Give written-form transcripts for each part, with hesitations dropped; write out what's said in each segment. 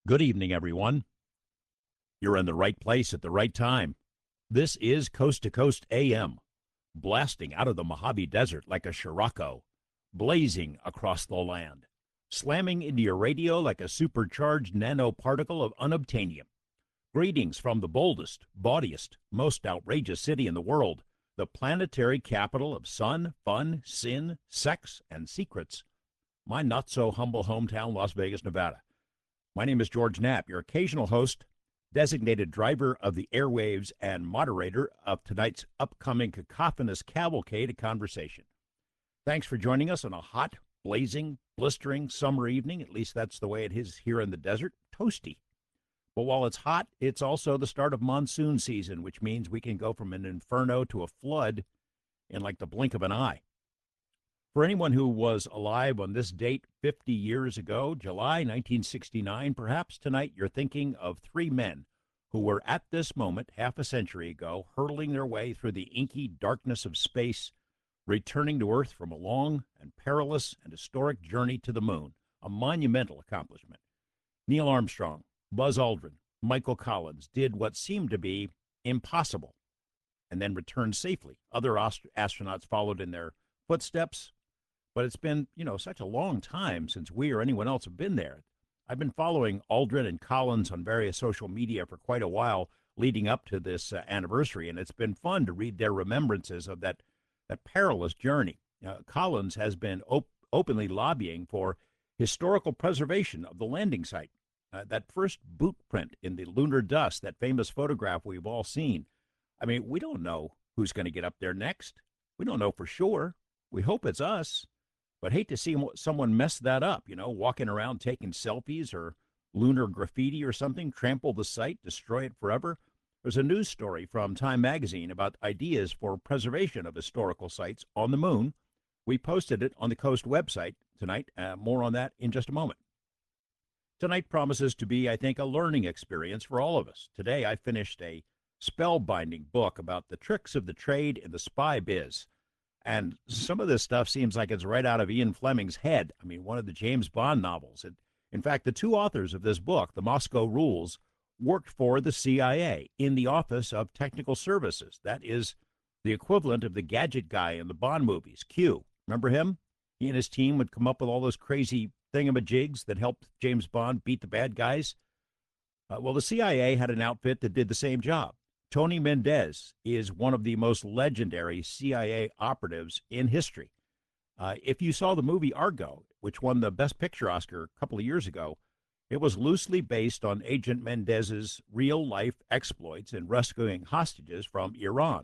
Good evening, everyone. You're in the right place at the right time. This is Coast to Coast AM, blasting out of the Mojave Desert like a Scirocco, blazing across the land, slamming into your radio like a supercharged nanoparticle of unobtainium. Greetings from the boldest, bawdiest, most outrageous city in the world, the planetary capital of sun, fun, sin, sex, and secrets. My not-so-humble hometown, Las Vegas, Nevada. My name is George Knapp, your occasional host, designated driver of the airwaves, and moderator of tonight's upcoming cacophonous cavalcade of conversation. Thanks for joining us on a hot, blazing, blistering summer evening. At least that's the way it is here in the desert. Toasty. But while it's hot, it's also the start of monsoon season, which means we can go from an inferno to a flood in like the blink of an eye. For anyone who was alive on this date 50 years ago, July 1969, perhaps tonight you're thinking of three men who were at this moment, half a century ago, hurtling their way through the inky darkness of space, returning to Earth from a long and perilous and historic journey to the moon, a monumental accomplishment. Neil Armstrong, Buzz Aldrin, Michael Collins did what seemed to be impossible and then returned safely. Other astronauts followed in their footsteps. But it's been, such a long time since we or anyone else have been there. I've been following Aldrin and Collins on various social media for quite a while leading up to this anniversary, and it's been fun to read their remembrances of that perilous journey. Collins has been openly lobbying for historical preservation of the landing site. That first boot print in the lunar dust, that famous photograph we've all seen. I mean, we don't know who's going to get up there next. We don't know for sure. We hope it's us. But hate to see someone mess that up, walking around taking selfies or lunar graffiti or something, trample the site, destroy it forever. There's a news story from Time Magazine about ideas for preservation of historical sites on the moon. We posted it on the Coast website tonight. More on that in just a moment. Tonight promises to be, I think, a learning experience for all of us. Today I finished a spellbinding book about the tricks of the trade in the spy biz. And some of this stuff seems like it's right out of Ian Fleming's head. I mean, one of the James Bond novels. In fact, the two authors of this book, The Moscow Rules, worked for the CIA in the Office of Technical Services. That is the equivalent of the gadget guy in the Bond movies, Q. Remember him? He and his team would come up with all those crazy thingamajigs that helped James Bond beat the bad guys. Well, the CIA had an outfit that did the same job. Tony Mendez is one of the most legendary CIA operatives in history. If you saw the movie Argo, which won the Best Picture Oscar a couple of years ago, it was loosely based on Agent Mendez's real-life exploits in rescuing hostages from Iran.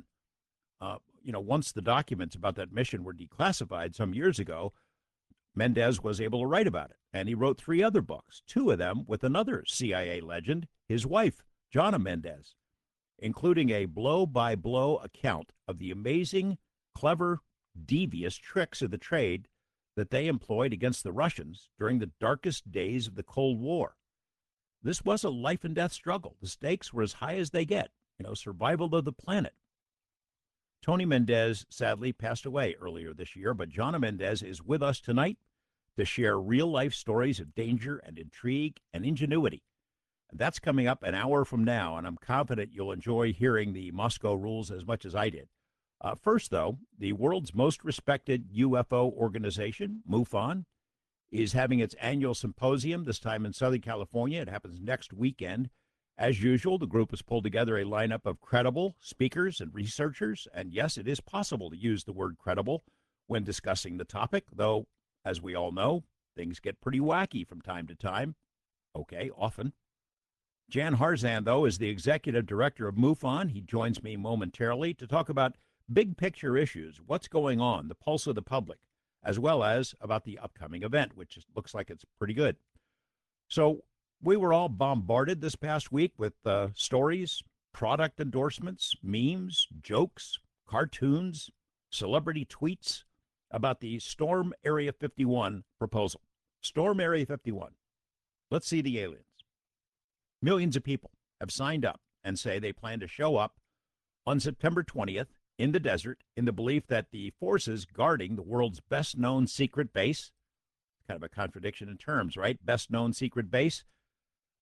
Once the documents about that mission were declassified some years ago, Mendez was able to write about it, and he wrote 3 other books, 2 of them with another CIA legend, his wife, Jana Mendez, including a blow-by-blow account of the amazing, clever, devious tricks of the trade that they employed against the Russians during the darkest days of the Cold War. This was a life-and-death struggle. The stakes were as high as they get, survival of the planet. Tony Mendez sadly passed away earlier this year, but Jana Mendez is with us tonight to share real-life stories of danger and intrigue and ingenuity. That's coming up an hour from now, and I'm confident you'll enjoy hearing the Moscow Rules as much as I did. First, though, the world's most respected UFO organization, MUFON, is having its annual symposium, this time in Southern California. It happens next weekend. As usual, the group has pulled together a lineup of credible speakers and researchers, and yes, it is possible to use the word credible when discussing the topic, though, as we all know, things get pretty wacky from time to time. Okay, often. Jan Harzan, though, is the executive director of MUFON. He joins me momentarily to talk about big picture issues, what's going on, the pulse of the public, as well as about the upcoming event, which looks like it's pretty good. So we were all bombarded this past week with stories, product endorsements, memes, jokes, cartoons, celebrity tweets about the Storm Area 51 proposal. Storm Area 51. Let's see the aliens. Millions of people have signed up and say they plan to show up on September 20th in the desert in the belief that the forces guarding the world's best-known secret base, kind of a contradiction in terms, right? Best-known secret base.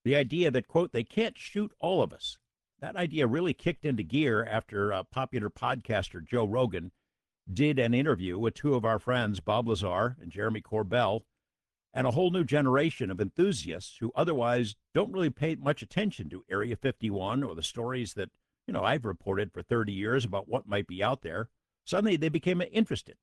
The idea that, quote, they can't shoot all of us. That idea really kicked into gear after popular podcaster Joe Rogan did an interview with two of our friends, Bob Lazar and Jeremy Corbell, and a whole new generation of enthusiasts who otherwise don't really pay much attention to Area 51 or the stories that, I've reported for 30 years about what might be out there. Suddenly they became interested.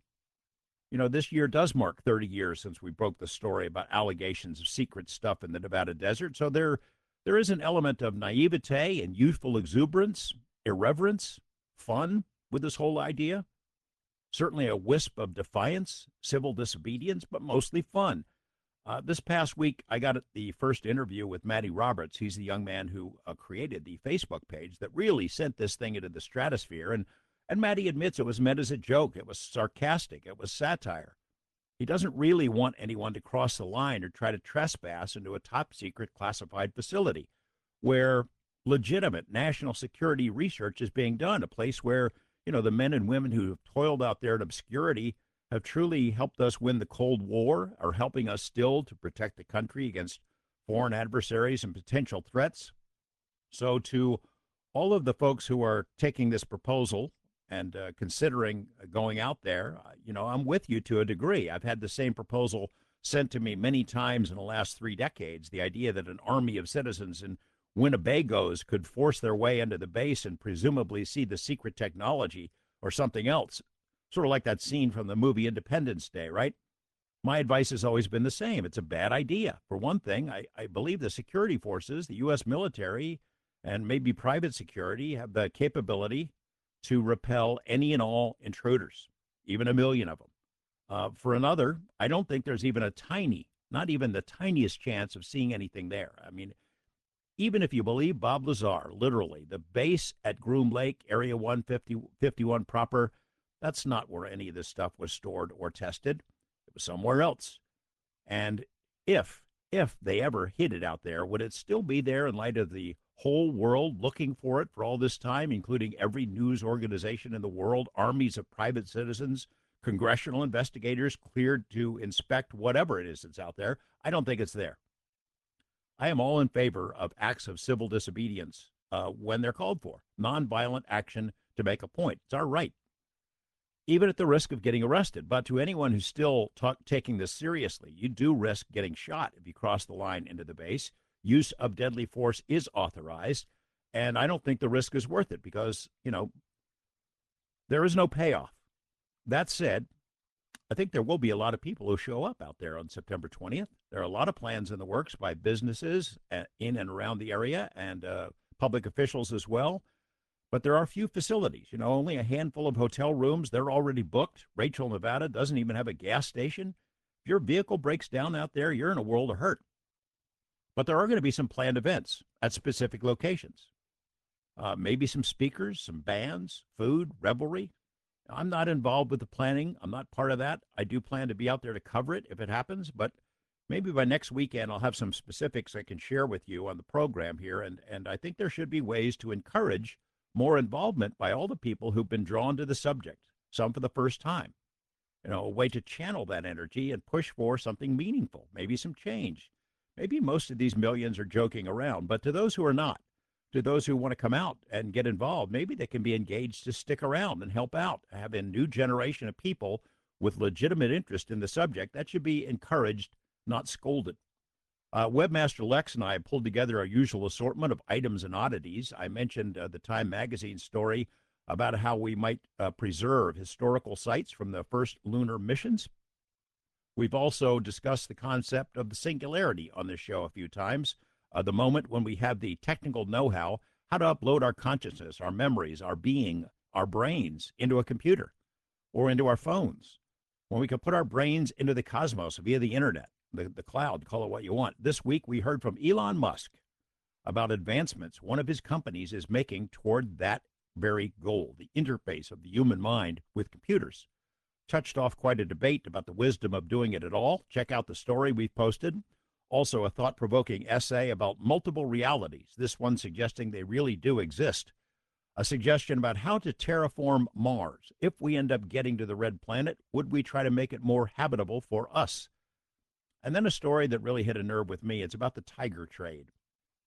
This year does mark 30 years since we broke the story about allegations of secret stuff in the Nevada desert. So there is an element of naivete and youthful exuberance, irreverence, fun with this whole idea. Certainly a wisp of defiance, civil disobedience, but mostly fun. This past week, I got the first interview with Matty Roberts. He's the young man who created the Facebook page that really sent this thing into the stratosphere. And Matty admits it was meant as a joke. It was sarcastic. It was satire. He doesn't really want anyone to cross the line or try to trespass into a top secret classified facility where legitimate national security research is being done, a place where, the men and women who have toiled out there in obscurity have truly helped us win the Cold War, are helping us still to protect the country against foreign adversaries and potential threats. So to all of the folks who are taking this proposal and considering going out there, I'm with you to a degree. I've had the same proposal sent to me many times in the last 3 decades, the idea that an army of citizens in Winnebagos could force their way into the base and presumably see the secret technology or something else. Sort of like that scene from the movie Independence Day, right? My advice has always been the same. It's a bad idea. For one thing, I believe the security forces, the U.S. military, and maybe private security have the capability to repel any and all intruders, even a million of them. For another, I don't think there's even not even the tiniest chance of seeing anything there. I mean, even if you believe Bob Lazar, literally, the base at Groom Lake, Area 151 proper, that's not where any of this stuff was stored or tested. It was somewhere else. And if they ever hid it out there, would it still be there in light of the whole world looking for it for all this time, including every news organization in the world, armies of private citizens, congressional investigators cleared to inspect whatever it is that's out there? I don't think it's there. I am all in favor of acts of civil disobedience when they're called for, nonviolent action to make a point. It's our right, even at the risk of getting arrested. But to anyone who's still taking this seriously, you do risk getting shot if you cross the line into the base. Use of deadly force is authorized, and I don't think the risk is worth it because, there is no payoff. That said, I think there will be a lot of people who show up out there on September 20th. There are a lot of plans in the works by businesses in and around the area and public officials as well. But there are few facilities, only a handful of hotel rooms. They're already booked. Rachel, Nevada doesn't even have a gas station. If your vehicle breaks down out there, you're in a world of hurt. But there are going to be some planned events at specific locations. Maybe some speakers, some bands, food, revelry. I'm not involved with the planning. I'm not part of that. I do plan to be out there to cover it if it happens, but maybe by next weekend I'll have some specifics I can share with you on the program here. And I think there should be ways to encourage more involvement by all the people who've been drawn to the subject, some for the first time. A way to channel that energy and push for something meaningful, maybe some change. Maybe most of these millions are joking around, but to those who are not, to those who want to come out and get involved, maybe they can be engaged to stick around and help out, have a new generation of people with legitimate interest in the subject. That should be encouraged, not scolded. Webmaster Lex and I pulled together our usual assortment of items and oddities. I mentioned the Time magazine story about how we might preserve historical sites from the first lunar missions. We've also discussed the concept of the singularity on this show a few times, the moment when we have the technical know-how, how to upload our consciousness, our memories, our being, our brains into a computer or into our phones, when we can put our brains into the cosmos via the internet, the cloud, call it what you want. This week, we heard from Elon Musk about advancements one of his companies is making toward that very goal, the interface of the human mind with computers. Touched off quite a debate about the wisdom of doing it at all. Check out the story we've posted. Also, a thought-provoking essay about multiple realities, this one suggesting they really do exist. A suggestion about how to terraform Mars. If we end up getting to the red planet, would we try to make it more habitable for us? And then a story that really hit a nerve with me. It's about the tiger trade.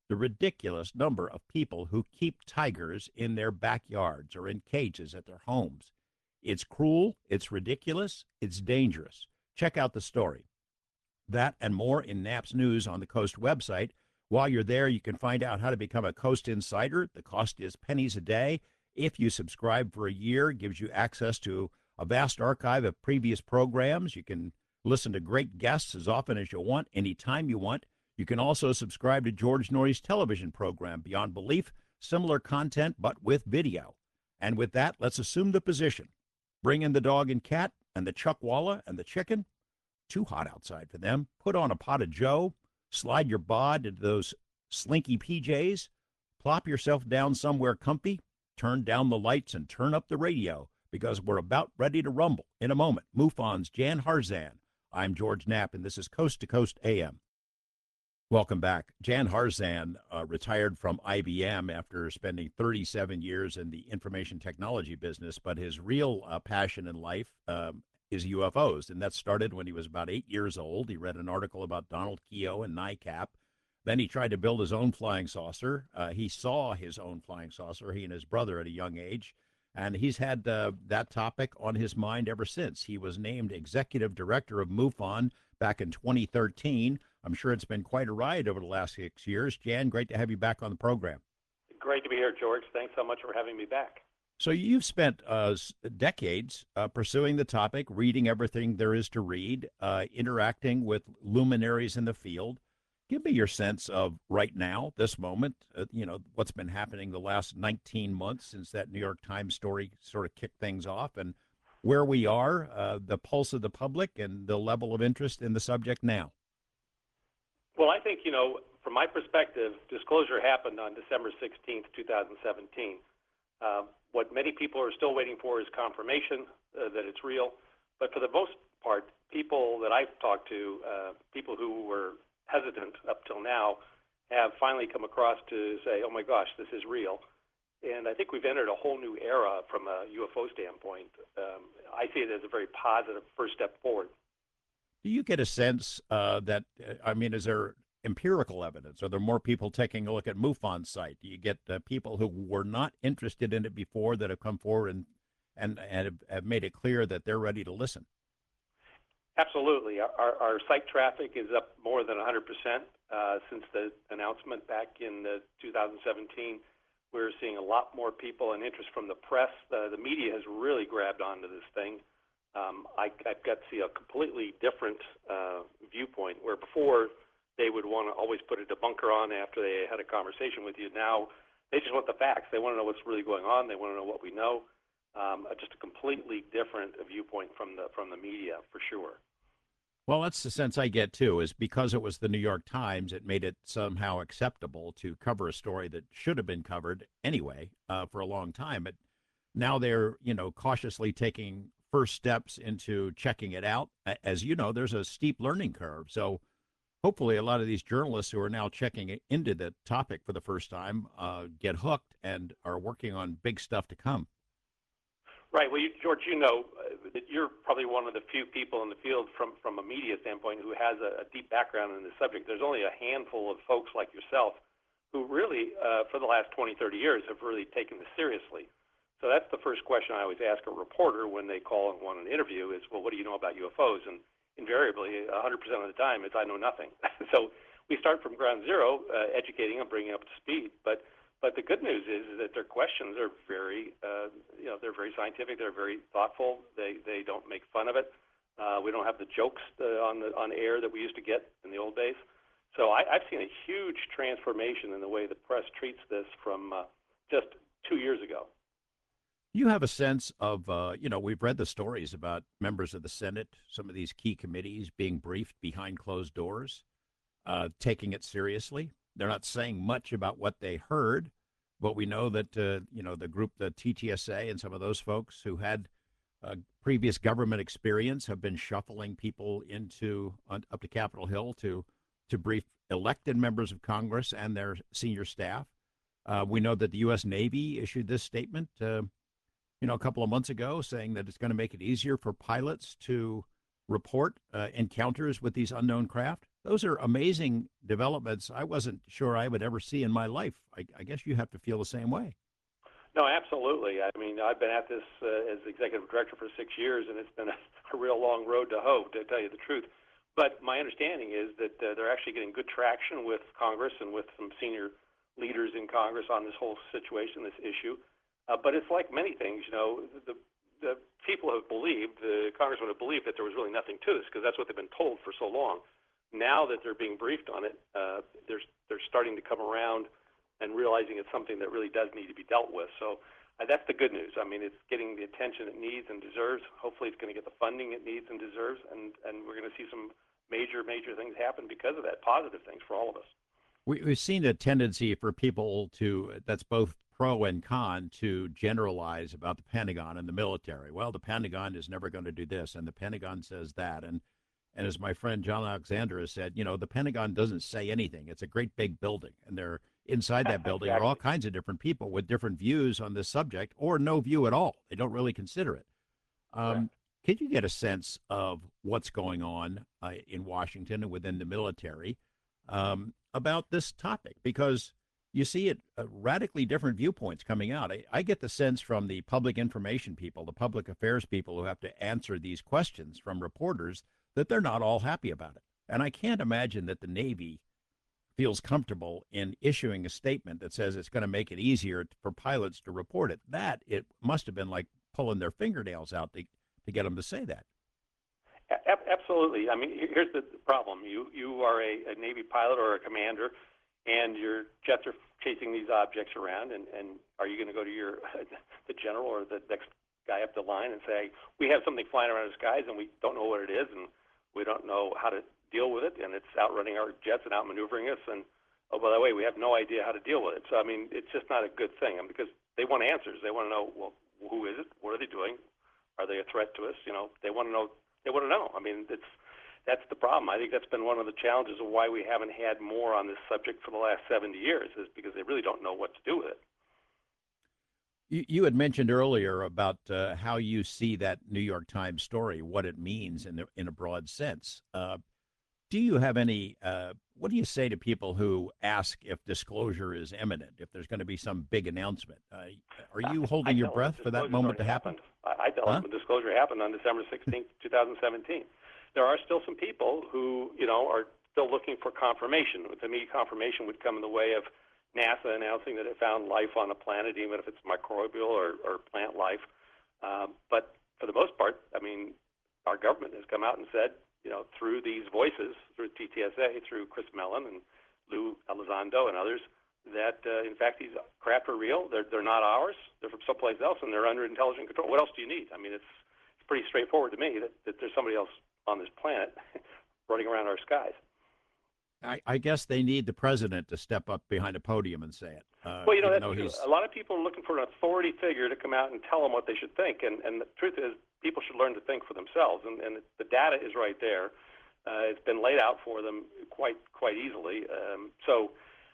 the ridiculous number of people who keep tigers in their backyards or in cages at their homes. It's cruel, it's ridiculous, it's dangerous. Check out the story. That and more in Knapp's News on the Coast website. While you're there, you can find out how to become a Coast Insider. The cost is pennies a day. If you subscribe for a year, it gives you access to a vast archive of previous programs. You can listen to great guests as often as you want, anytime you want. You can also subscribe to George Noory's television program, Beyond Belief, similar content, but with video. And with that, let's assume the position. Bring in the dog and cat and the chuckwalla and the chicken. Too hot outside for them. Put on a pot of joe, slide your bod into those slinky PJs, plop yourself down somewhere comfy, turn down the lights and turn up the radio because we're about ready to rumble in a moment. MUFON's Jan Harzan. I'm George Knapp, and this is Coast to Coast AM. Welcome back. Jan Harzan retired from IBM after spending 37 years in the information technology business, but his real passion in life is UFOs, and that started when he was about 8 years old. He read an article about Donald Keough and NICAP. Then he tried to build his own flying saucer. He saw his own flying saucer, he and his brother, at a young age, and he's had that topic on his mind ever since. He was named executive director of MUFON back in 2013. I'm sure it's been quite a ride over the last 6 years. Jan, great to have you back on the program. Great to be here, George. Thanks so much for having me back. So you've spent decades pursuing the topic, reading everything there is to read, interacting with luminaries in the field. Give me your sense of right now, this moment, what's been happening the last 19 months since that New York Times story sort of kicked things off, and where we are, the pulse of the public, and the level of interest in the subject now. Well, I think, from my perspective, disclosure happened on December 16th, 2017. What many people are still waiting for is confirmation that it's real. But for the most part, people that I've talked to, people who were hesitant up till now, have finally come across to say, oh my gosh, this is real. And I think we've entered a whole new era from a UFO standpoint. I see it as a very positive first step forward. Do you get a sense is there empirical evidence? Are there more people taking a look at MUFON's site? Do you get people who were not interested in it before that have come forward and have made it clear that they're ready to listen? Absolutely. Our site traffic is up more than 100% since the announcement back in 2017. We're seeing a lot more people and interest from the press. The media has really grabbed onto this thing. I've got to see a completely different viewpoint where before they would want to always put a debunker on after they had a conversation with you. Now they just want the facts. They want to know what's really going on. They want to know what we know. Just a completely different viewpoint from the media, for sure. Well, that's the sense I get, too, is because it was the New York Times, it made it somehow acceptable to cover a story that should have been covered anyway for a long time. But now they're, cautiously taking first steps into checking it out. As you know, there's a steep learning curve. So hopefully a lot of these journalists who are now checking into the topic for the first time get hooked and are working on big stuff to come. Right. Well, George, that you're probably one of the few people in the field from a media standpoint who has a deep background in this subject. There's only a handful of folks like yourself who really, for the last 20, 30 years, have really taken this seriously. So that's the first question I always ask a reporter when they call and want an interview is, well, what do you know about UFOs? And invariably, 100% of the time, it's I know nothing. So we start from ground zero, educating them, bringing up to speed. But the good news is that their questions are very, they're very scientific. They're very thoughtful. They don't make fun of it. We don't have the jokes on air that we used to get in the old days. So I've seen a huge transformation in the way the press treats this from just 2 years ago. You have a sense of, we've read the stories about members of the Senate, some of these key committees being briefed behind closed doors, taking it seriously. They're not saying much about what they heard, but we know that, the group, the TTSA and some of those folks who had previous government experience have been shuffling people up to Capitol Hill to brief elected members of Congress and their senior staff. We know that the U.S. Navy issued this statement, a couple of months ago, saying that it's going to make it easier for pilots to report encounters with these unknown craft. Those are amazing developments I wasn't sure I would ever see in my life. I guess you have to feel the same way. No, absolutely. I mean, I've been at this as executive director for 6 years, and it's been a real long road to hoe, to tell you the truth. But my understanding is that they're actually getting good traction with Congress and with some senior leaders in Congress on this whole situation, this issue. But it's like many things, the people have believed, the congressmen have believed that there was really nothing to this because that's what they've been told for so long. Now that they're being briefed on it, they're starting to come around and realizing it's something that really does need to be dealt with. So that's the good news. I mean, it's getting the attention it needs and deserves. Hopefully it's going to get the funding it needs and deserves, and we're going to see some major things happen because of that, positive things for all of us. We've seen a tendency for people to, that's both pro and con, to generalize about the Pentagon and the military. Well, the Pentagon is never going to do this, and the Pentagon says that. And as my friend John Alexander has said, the Pentagon doesn't say anything. It's a great big building, and they're inside that building Exactly. are all kinds of different people with different views on this subject, or no view at all. They don't really consider it. Correct. Can you get a sense of what's going on in Washington and within the military about this topic? Because you see it radically different viewpoints coming out. I get the sense from the public information people, the public affairs people who have to answer these questions from reporters, that they're not all happy about it. And I can't imagine that the Navy feels comfortable in issuing a statement that says it's going to make it easier for pilots to report it. That it must have been like pulling their fingernails out to get them to say that. Absolutely. I mean, here's the problem. You are a Navy pilot or a commander, and your jets are chasing these objects around, and are you going to go to the general or the next guy up the line and say, we have something flying around the skies and we don't know what it is and we don't know how to deal with it, and it's outrunning our jets and outmaneuvering us, and oh, by the way, we have no idea how to deal with it. So, I mean, it's just not a good thing, because they want answers. They want to know, well, who is it? What are they doing? Are they a threat to us? They want to know. They want to know. I mean, that's the problem. I think that's been one of the challenges of why we haven't had more on this subject for the last 70 years, is because they really don't know what to do with it. You had mentioned earlier about how you see that New York Times story, what it means in a broad sense. Do you have any, what do you say to people who ask if disclosure is imminent, if there's going to be some big announcement? Are you holding your breath for that moment to happen? I tell them the disclosure happened on December 16th, 2017. There are still some people who, are still looking for confirmation. To me, confirmation would come in the way of NASA announcing that it found life on a planet, even if it's microbial or plant life. But for the most part, I mean, our government has come out and said, through these voices, through TTSA, through Chris Mellon and Lou Elizondo and others, that in fact these craft are real. They're not ours. They're from someplace else, and they're under intelligent control. What else do you need? I mean, it's pretty straightforward to me that there's somebody else on this planet running around our skies. I guess they need the president to step up behind a podium and say it. Well, a lot of people are looking for an authority figure to come out and tell them what they should think. And the truth is, people should learn to think for themselves. And the data is right there. It's been laid out for them quite easily. So,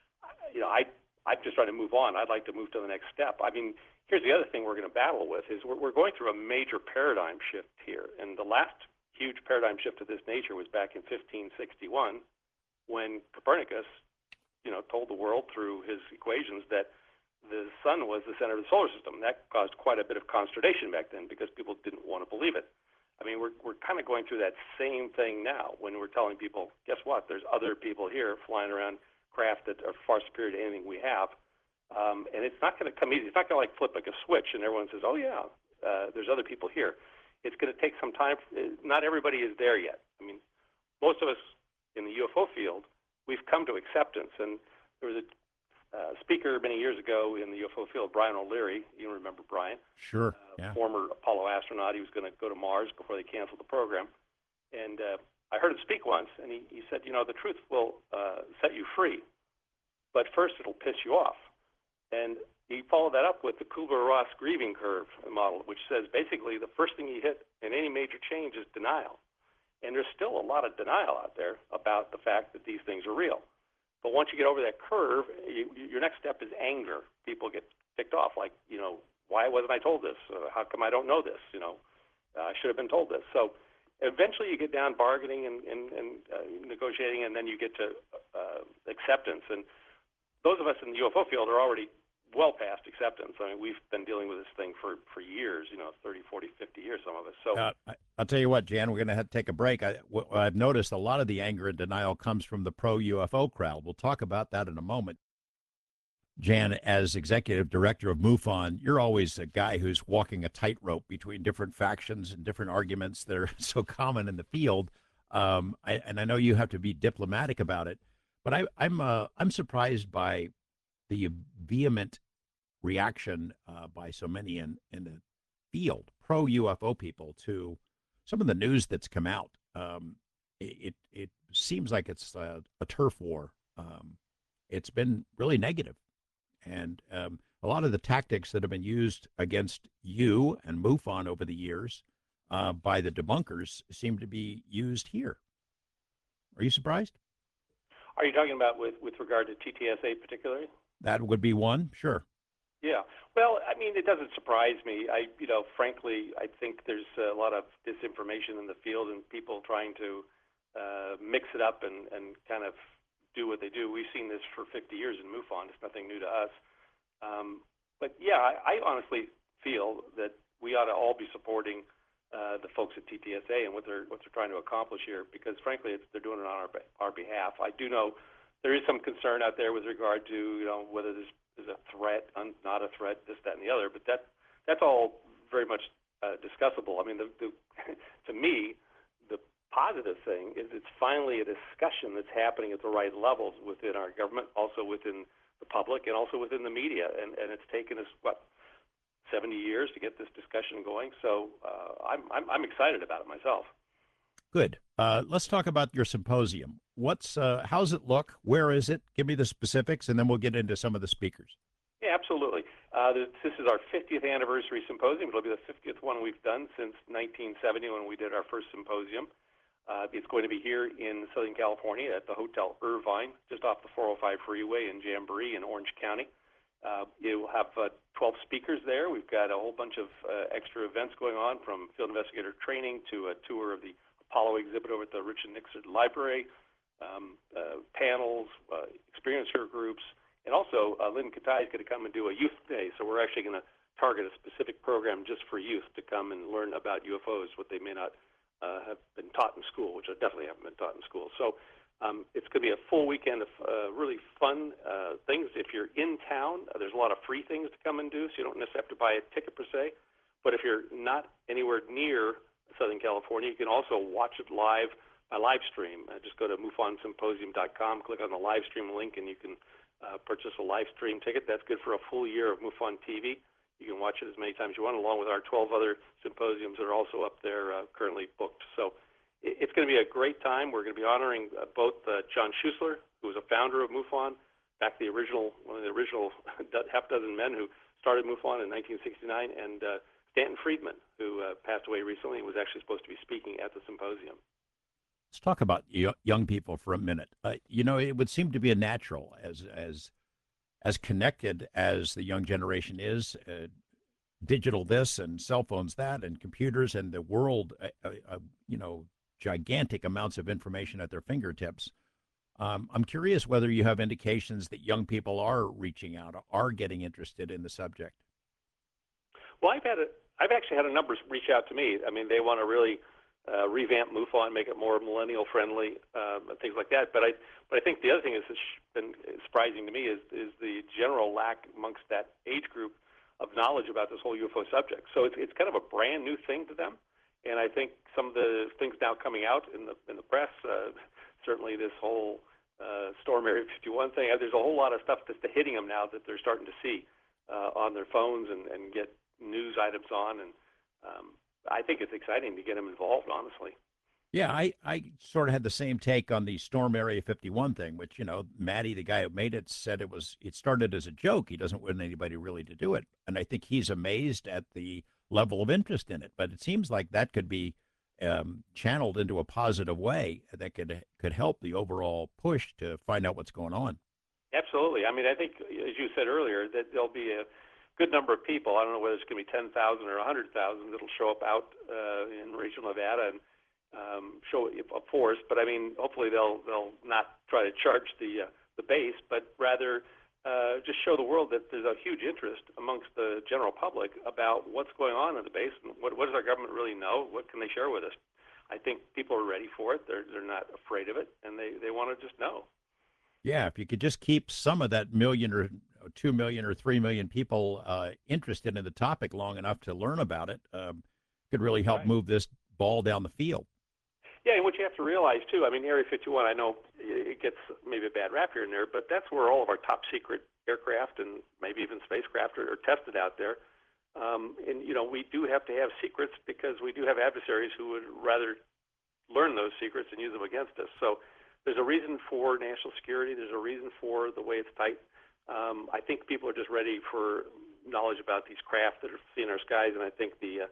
I'm just trying to move on. I'd like to move to the next step. I mean, here's the other thing we're going to battle with is we're going through a major paradigm shift here. And the last huge paradigm shift of this nature was back in 1561, when Copernicus, told the world through his equations that the sun was the center of the solar system. That caused quite a bit of consternation back then because people didn't want to believe it. I mean, we're kind of going through that same thing now when we're telling people, guess what? There's other people here flying around craft that are far superior to anything we have. And it's not going to come easy. It's not going to flip like a switch and everyone says, oh, yeah, there's other people here. It's going to take some time. Not everybody is there yet. I mean, most of us in the UFO field, we've come to acceptance. And there was a speaker many years ago in the UFO field, Brian O'Leary. You remember Brian? Sure. Yeah. Former Apollo astronaut. He was going to go to Mars before they canceled the program. And I heard him speak once, and he said, the truth will set you free, but first it'll piss you off. And he followed that up with the Kubler-Ross grieving curve model, which says basically the first thing you hit in any major change is denial. And there's still a lot of denial out there about the fact that these things are real. But once you get over that curve, your next step is anger. People get ticked off, like, why wasn't I told this? How come I don't know this? I should have been told this. So Eventually, you get down bargaining and negotiating, and then you get to acceptance. And those of us in the UFO field are already well past acceptance. I mean, we've been dealing with this thing for years, 30, 40, 50 years, some of us. So I'll tell you what, Jan, we're going to have to take a break. I've noticed a lot of the anger and denial comes from the pro-UFO crowd. We'll talk about that in a moment. Jan, as executive director of MUFON, you're always a guy who's walking a tightrope between different factions and different arguments that are so common in the field. And I know you have to be diplomatic about it, but I'm surprised by the vehement reaction by so many in the field, pro UFO people, to some of the news that's come out. It seems like it's a turf war. It's been really negative. And a lot of the tactics that have been used against you and MUFON over the years by the debunkers seem to be used here. Are you surprised? are you talking about with regard to TTSA particularly? That would be one, sure. Yeah. Well, I mean, it doesn't surprise me. Frankly, I think there's a lot of disinformation in the field and people trying to mix it up and kind of do what they do. We've seen this for 50 years in MUFON. It's nothing new to us. But yeah, I honestly feel that we ought to all be supporting the folks at TTSA and what they're trying to accomplish here, because frankly, they're doing it on our behalf. I do know there is some concern out there with regard to whether this is a threat, not a threat, this, that, and the other. But that's all very much discussable. I mean, to me, the positive thing is it's finally a discussion that's happening at the right levels within our government, also within the public, and also within the media. And it's taken us 70 years to get this discussion going. So I'm excited about it myself. Good. Let's talk about your symposium. How's it look? Where is it? Give me the specifics, and then we'll get into some of the speakers. Yeah, absolutely. This is our 50th anniversary symposium. It'll be the 50th one we've done since 1970 when we did our first symposium. It's going to be here in Southern California at the Hotel Irvine, just off the 405 freeway in Jamboree in Orange County. You'll have 12 speakers there. We've got a whole bunch of extra events going on, from field investigator training to a tour of the Apollo exhibit over at the Richard Nixon Library, panels, experiencer groups, and also Lynn Katai is going to come and do a youth day. So we're actually going to target a specific program just for youth to come and learn about UFOs, what they may not have been taught in school, which definitely haven't been taught in school. So it's going to be a full weekend of really fun things. If you're in town, there's a lot of free things to come and do, so you don't necessarily have to buy a ticket per se. But if you're not anywhere near Southern California, you can also watch it live by live stream. Just go to MUFONsymposium.com, click on the live stream link, and you can purchase a live stream ticket. That's good for a full year of MUFON TV. You can watch it as many times as you want, along with our 12 other symposiums that are also up there currently booked. So it's going to be a great time. We're going to be honoring both John Schuessler, who was a founder of MUFON, one of the original half dozen men who started MUFON in 1969, and Stanton Friedman, who passed away recently and was actually supposed to be speaking at the symposium. Let's talk about young people for a minute. It would seem to be a natural, as connected as the young generation is, digital this and cell phones that and computers and the world, gigantic amounts of information at their fingertips. I'm curious whether you have indications that young people are reaching out, are getting interested in the subject. Well, I've actually had a number reach out to me. I mean, they want to really revamp MUFON, make it more millennial friendly, and things like that. But I think the other thing that's been surprising to me is the general lack amongst that age group of knowledge about this whole UFO subject. So it's kind of a brand new thing to them. And I think some of the things now coming out in the press, certainly this whole Storm Area 51 thing, there's a whole lot of stuff that's hitting them now that they're starting to see on their phones and get news items on. And I think it's exciting to get them involved, honestly. Yeah, I sort of had the same take on the Storm Area 51 thing, which, Maddie, the guy who made it, said it started as a joke. He doesn't want anybody really to do it. And I think he's amazed at the level of interest in it. But it seems like that could be channeled into a positive way that could help the overall push to find out what's going on. Absolutely. I mean, I think, as you said earlier, that there'll be a good number of people. I don't know whether it's going to be 10,000 or 100,000 that'll show up out in regional Nevada show a force. But I mean, hopefully they'll not try to charge the base, but rather just show the world that there's a huge interest amongst the general public about what's going on in the base and what does our government really know? What can they share with us? I think people are ready for it. They're not afraid of it, and they want to just know. Yeah, if you could just keep some of that million or 2 million or 3 million people interested in the topic long enough to learn about it, could really help Right. move this ball down the field. Yeah, and what you have to realize too, I mean, Area 51, I know it gets maybe a bad rap here and there, but that's where all of our top secret aircraft and maybe even spacecraft are tested out there. And you know, we do have to have secrets because we do have adversaries who would rather learn those secrets and use them against us. So there's a reason for national security. There's a reason for the way it's tight. I think people are just ready for knowledge about these craft that are seeing our skies, and I think the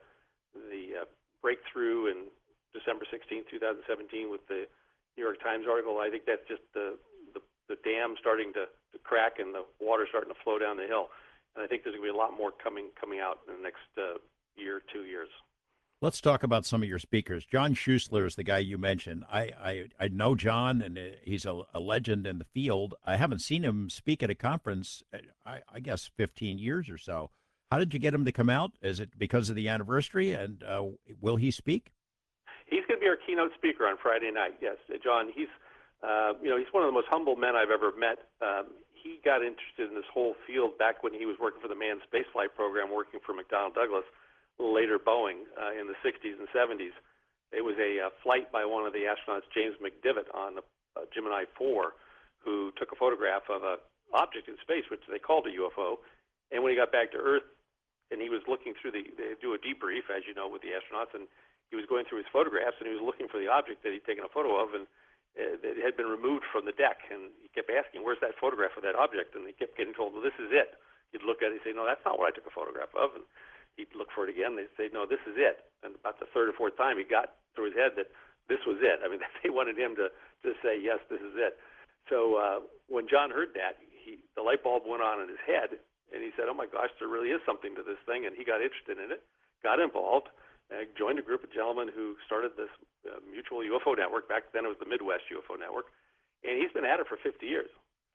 breakthrough in December 16, 2017, with the New York Times article, I think that's just the dam starting to crack and the water starting to flow down the hill. And I think there's going to be a lot more coming out in the next year, 2 years. Let's talk about some of your speakers. John Schuessler is the guy you mentioned. I know John, and he's a legend in the field. I haven't seen him speak at a conference, I guess, 15 years or so. How did you get him to come out? Is it because of the anniversary? And will he speak? He's going to be our keynote speaker on Friday night. Yes, John. He's he's one of the most humble men I've ever met. He got interested in this whole field back when he was working for the manned spaceflight program, working for McDonnell Douglas, later Boeing, in the 60s and 70s. It was a flight by one of the astronauts, James McDivitt, on the Gemini 4, who took a photograph of an object in space, which they called a UFO. And when he got back to Earth, and he was looking through they do a debrief, as you know, with the astronauts, and he was going through his photographs, and he was looking for the object that he'd taken a photo of, and it had been removed from the deck. And he kept asking, "Where's that photograph of that object?" And he kept getting told, "Well, this is it." He'd look at it and say, "No, that's not what I took a photograph of." And he'd look for it again. They'd say, "No, this is it." And about the third or fourth time, he got through his head that this was it. I mean, they wanted him to say, "Yes, this is it." So when John heard that, the light bulb went on in his head, and he said, "Oh my gosh, there really is something to this thing." And he got interested in it, got involved, joined a group of gentlemen who started this mutual UFO network. Back then, it was the Midwest UFO Network, and he's been at it for 50 years.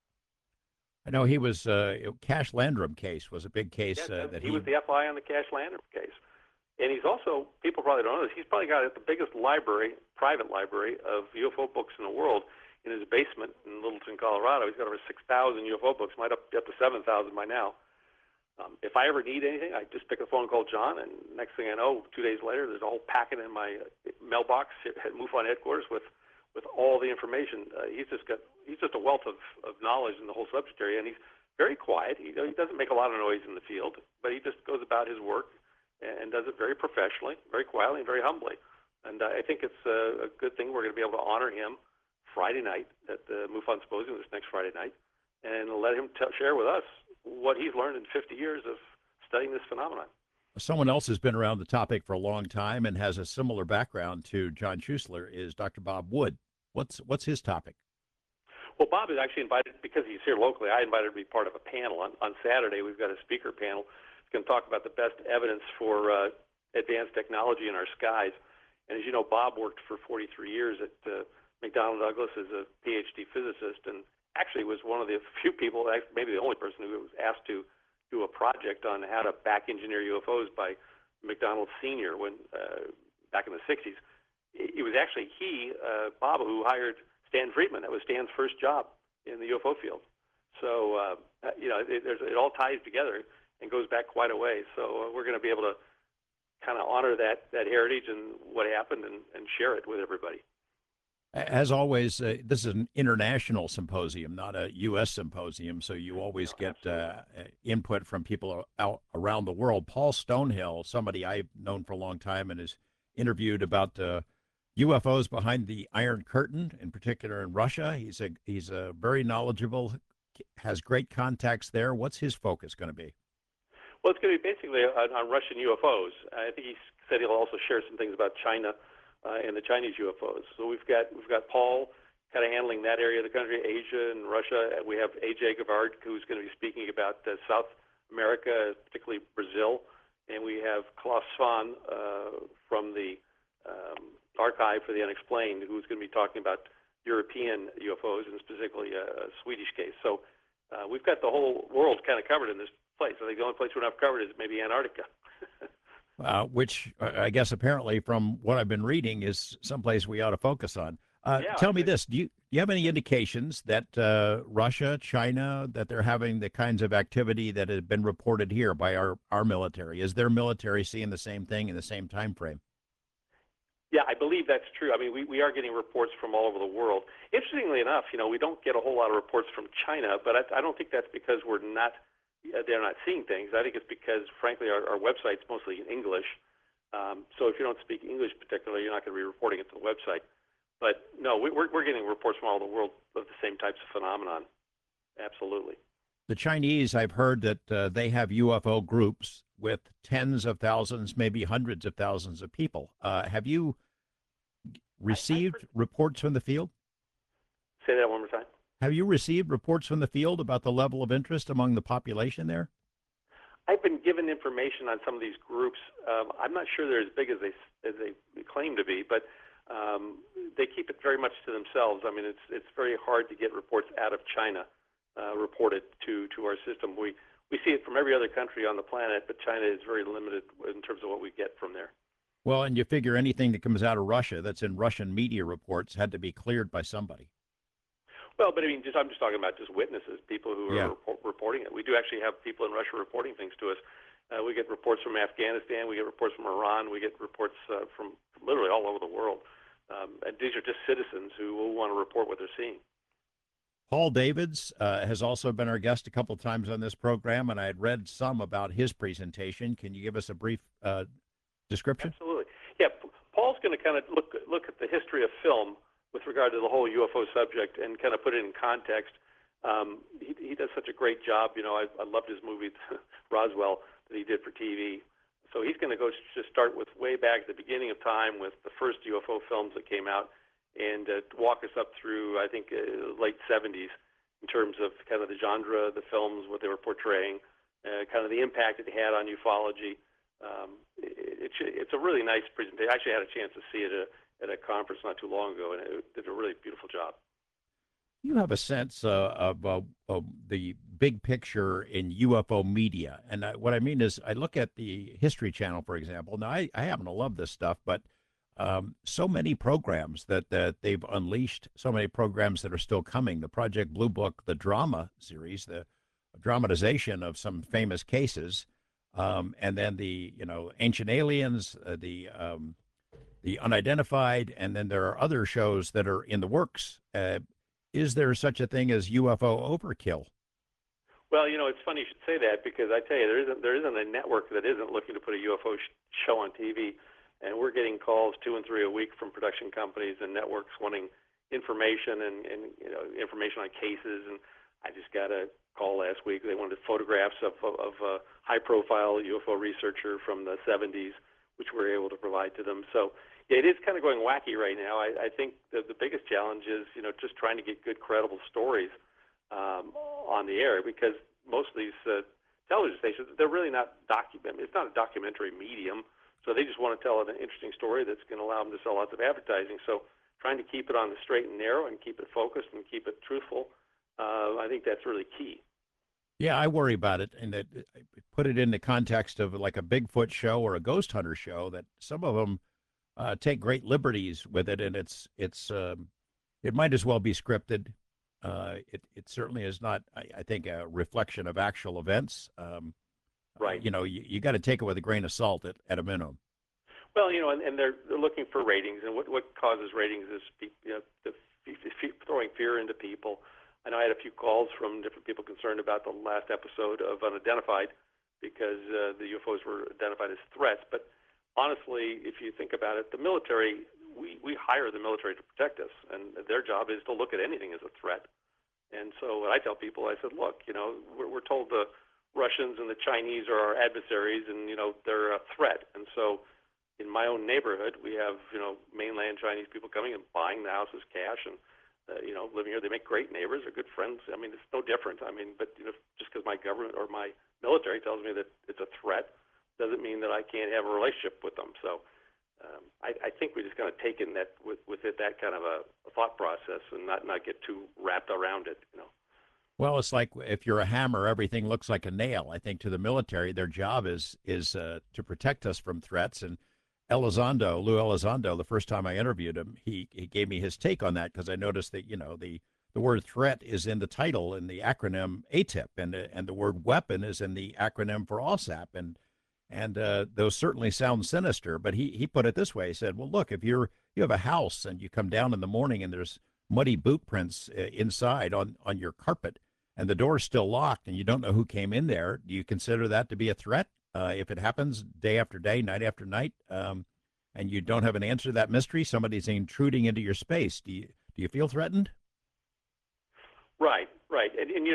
I know he was Cash Landrum case was a big case Yeah, that he was the FI on the Cash Landrum case. And he's also, people probably don't know this, he's probably got the biggest library, private library of UFO books in the world in his basement in Littleton, Colorado. He's got over 6,000 UFO books, might up to 7,000 by now. If I ever need anything, I just pick a phone and call John, and next thing I know, 2 days later, there's a whole packet in my mailbox at MUFON headquarters with all the information. He's just a wealth of knowledge in the whole subject area, and he's very quiet. He doesn't make a lot of noise in the field, but he just goes about his work and does it very professionally, very quietly, and very humbly. And I think it's a good thing. We're going to be able to honor him Friday night at the MUFON Symposium this next Friday night, and let him share with us what he's learned in 50 years of studying this phenomenon. Someone else has been around the topic for a long time and has a similar background to John Schuessler is Dr. Bob Wood. What's his topic? Well, Bob is actually invited, because he's here locally, I invited him to be part of a panel. On Saturday, we've got a speaker panel that's going to talk about the best evidence for advanced technology in our skies. And as you know, Bob worked for 43 years at McDonnell Douglas as a PhD physicist, and actually was one of the few people, maybe the only person, who was asked to do a project on how to back engineer UFOs by McDonnell Sr. when back in the 60s. It was actually Bob, who hired Stan Friedman. That was Stan's first job in the UFO field. So, it all ties together and goes back quite a way. So we're going to be able to kind of honor that heritage and what happened and share it with everybody. As always, this is an international symposium, not a U.S. symposium, so you always get input from people out around the world. Paul Stonehill, somebody I've known for a long time and is interviewed about UFOs behind the Iron Curtain, in particular in Russia. He's a very knowledgeable, has great contacts there. What's his focus going to be? Well, it's going to be basically on Russian UFOs. I think he said he'll also share some things about China and the Chinese UFOs. So we've got Paul kind of handling that area of the country, Asia and Russia. We have A.J. Gavard, who's going to be speaking about South America, particularly Brazil. And we have Klaus Svan from the Archive for the Unexplained, who's going to be talking about European UFOs and specifically a Swedish case. So we've got the whole world kind of covered in this place. I think the only place we're not covered is maybe Antarctica. Which I guess apparently from what I've been reading is someplace we ought to focus on. Yeah, Tell me this: do you have any indications that Russia, China, that they're having the kinds of activity that has been reported here by our military? Is their military seeing the same thing in the same time frame? Yeah, I believe that's true. I mean, we are getting reports from all over the world. Interestingly enough, we don't get a whole lot of reports from China, but I don't think that's because they're not seeing things. I think it's because, frankly, our website's mostly in English. So if you don't speak English particularly, you're not going to be reporting it to the website. But no, we're getting reports from all over the world of the same types of phenomenon. Absolutely. The Chinese, I've heard that they have UFO groups with tens of thousands, maybe hundreds of thousands of people. Have you received reports from the field? Say that one more time. Have you received reports from the field about the level of interest among the population there? I've been given information on some of these groups. I'm not sure they're as big as they claim to be, but they keep it very much to themselves. I mean, it's very hard to get reports out of China reported to our system. We see it from every other country on the planet, but China is very limited in terms of what we get from there. Well, and you figure anything that comes out of Russia that's in Russian media reports had to be cleared by somebody. Well, but I mean, I'm just talking about just witnesses, people who are reporting it. We do actually have people in Russia reporting things to us. We get reports from Afghanistan. We get reports from Iran. We get reports from literally all over the world. And these are just citizens who will want to report what they're seeing. Paul Davids has also been our guest a couple of times on this program, and I had read some about his presentation. Can you give us a brief description? Absolutely. Yeah, Paul's going to kind of look at the history of film with regard to the whole UFO subject and kind of put it in context. He does such a great job. I loved his movie, Roswell, that he did for TV. So he's going to just start with way back at the beginning of time with the first UFO films that came out and walk us up through, I think, late 70s in terms of kind of the genre of the films, what they were portraying, kind of the impact it had on ufology. It's a really nice presentation. I actually had a chance to see it at a conference not too long ago, and it did a really beautiful job. You have a sense of the big picture in UFO media. And what I mean is I look at the History Channel, for example. Now, I happen to love this stuff, but so many programs that they've unleashed, so many programs that are still coming. The Project Blue Book, the drama series, the dramatization of some famous cases, and then the Ancient Aliens, the Unidentified, and then there are other shows that are in the works. Is there such a thing as UFO overkill? Well, it's funny you should say that because I tell you, there isn't a network that isn't looking to put a UFO show on TV, and we're getting calls 2 and 3 a week from production companies and networks wanting information and information on cases. And I just got a call last week. They wanted photographs of a high-profile UFO researcher from the 70s, which we're able to provide to them. So yeah, it is kind of going wacky right now. I think the biggest challenge is, just trying to get good, credible stories on the air because most of these television stations, they're really not it's not a documentary medium, so they just want to tell an interesting story that's going to allow them to sell lots of advertising. So trying to keep it on the straight and narrow and keep it focused and keep it truthful, I think that's really key. Yeah, I worry about it, and that put it in the context of like a Bigfoot show or a ghost hunter show. That some of them take great liberties with it, and it might as well be scripted. It certainly is not, I think, a reflection of actual events. Right. You got to take it with a grain of salt at a minimum. Well, and they're looking for ratings, and what causes ratings is throwing fear into people. I know I had a few calls from different people concerned about the last episode of Unidentified because the UFOs were identified as threats. But honestly, if you think about it, the military, we hire the military to protect us, and their job is to look at anything as a threat. And so what I tell people, I said, look, we're told the Russians and the Chinese are our adversaries, and they're a threat. And so in my own neighborhood, we have mainland Chinese people coming and buying the houses cash and living here. They make great neighbors. They're good friends. I mean, it's no different. I mean, but just because my government or my military tells me that it's a threat doesn't mean that I can't have a relationship with them. So I think we're just kind of taking that with it, that kind of a thought process, and not get too wrapped around it. Well, it's like if you're a hammer, everything looks like a nail. I think to the military, their job is to protect us from threats. And Lou Elizondo, the first time I interviewed him, he gave me his take on that because I noticed that the word threat is in the title in the acronym ATIP, and the word weapon is in the acronym for OSAP, and those certainly sound sinister. But he put it this way: he said, "Well, look, if you have a house and you come down in the morning and there's muddy boot prints inside on your carpet, and the door's still locked, and you don't know who came in there, do you consider that to be a threat? If it happens day after day, night after night, and you don't have an answer to that mystery, somebody's intruding into your space. Do you feel threatened?" Right, and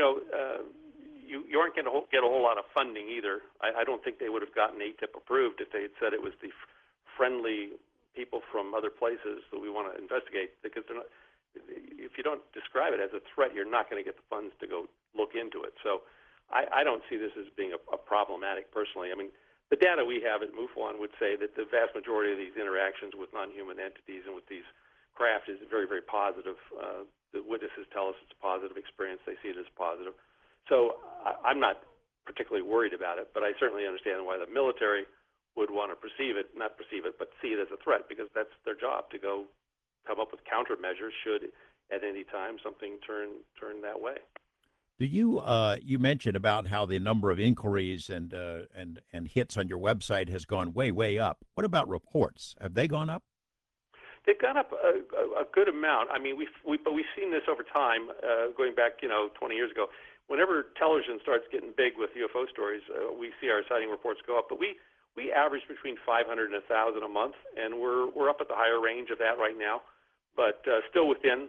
you aren't going to get a whole lot of funding either. I don't think they would have gotten ATIP approved if they had said it was the friendly people from other places that we want to investigate, because they're not. If you don't describe it as a threat, you're not going to get the funds to go look into it. So I don't see this as being a problematic personally. I mean, the data we have at MUFON would say that the vast majority of these interactions with non-human entities and with these craft is very, very positive. The witnesses tell us it's a positive experience. They see it as positive. So I'm not particularly worried about it, but I certainly understand why the military would want to not perceive it, but see it as a threat, because that's their job, to go come up with countermeasures should at any time something turn that way. Do you mentioned about how the number of inquiries and hits on your website has gone way up. What about reports? Have they gone up? They've gone up a good amount. I mean, but we've seen this over time, going back 20 years ago. Whenever television starts getting big with UFO stories, we see our sighting reports go up. But we average between 500 and 1,000 a month, and we're up at the higher range of that right now, but still within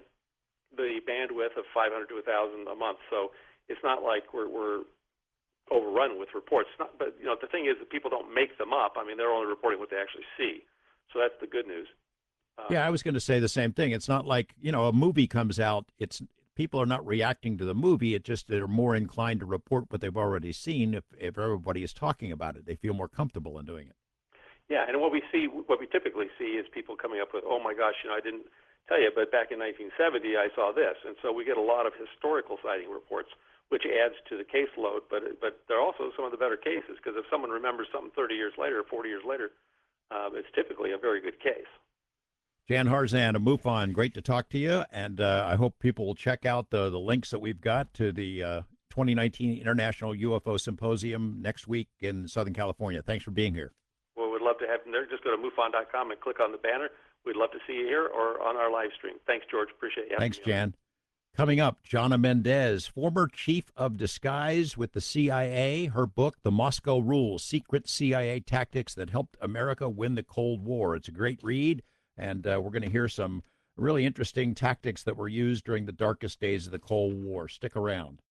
the bandwidth of 500 to 1,000 a month. So it's not like we're overrun with reports. But the thing is that people don't make them up. I mean, they're only reporting what they actually see. So that's the good news. Yeah, I was going to say the same thing. It's not like a movie comes out. It's people are not reacting to the movie. It just they're more inclined to report what they've already seen. If everybody is talking about it, they feel more comfortable in doing it. Yeah, and what we typically see is people coming up with, "Oh my gosh, I didn't tell you, but back in 1970 I saw this," and so we get a lot of historical sighting reports, which adds to the caseload. But they're also some of the better cases, because if someone remembers something 30 years later, 40 years later, it's typically a very good case. Jan Harzan of MUFON, great to talk to you, and I hope people will check out the links that we've got to the 2019 International UFO Symposium next week in Southern California. Thanks for being here. Well, we'd love to have them there. Just go to MUFON.com and click on the banner. We'd love to see you here or on our live stream. Thanks, George. Appreciate you. Thanks, Jan. Coming up, Jana Mendez, former chief of disguise with the CIA. Her book, The Moscow Rules, Secret CIA Tactics That Helped America Win the Cold War. It's a great read. And we're going to hear some really interesting tactics that were used during the darkest days of the Cold War. Stick around.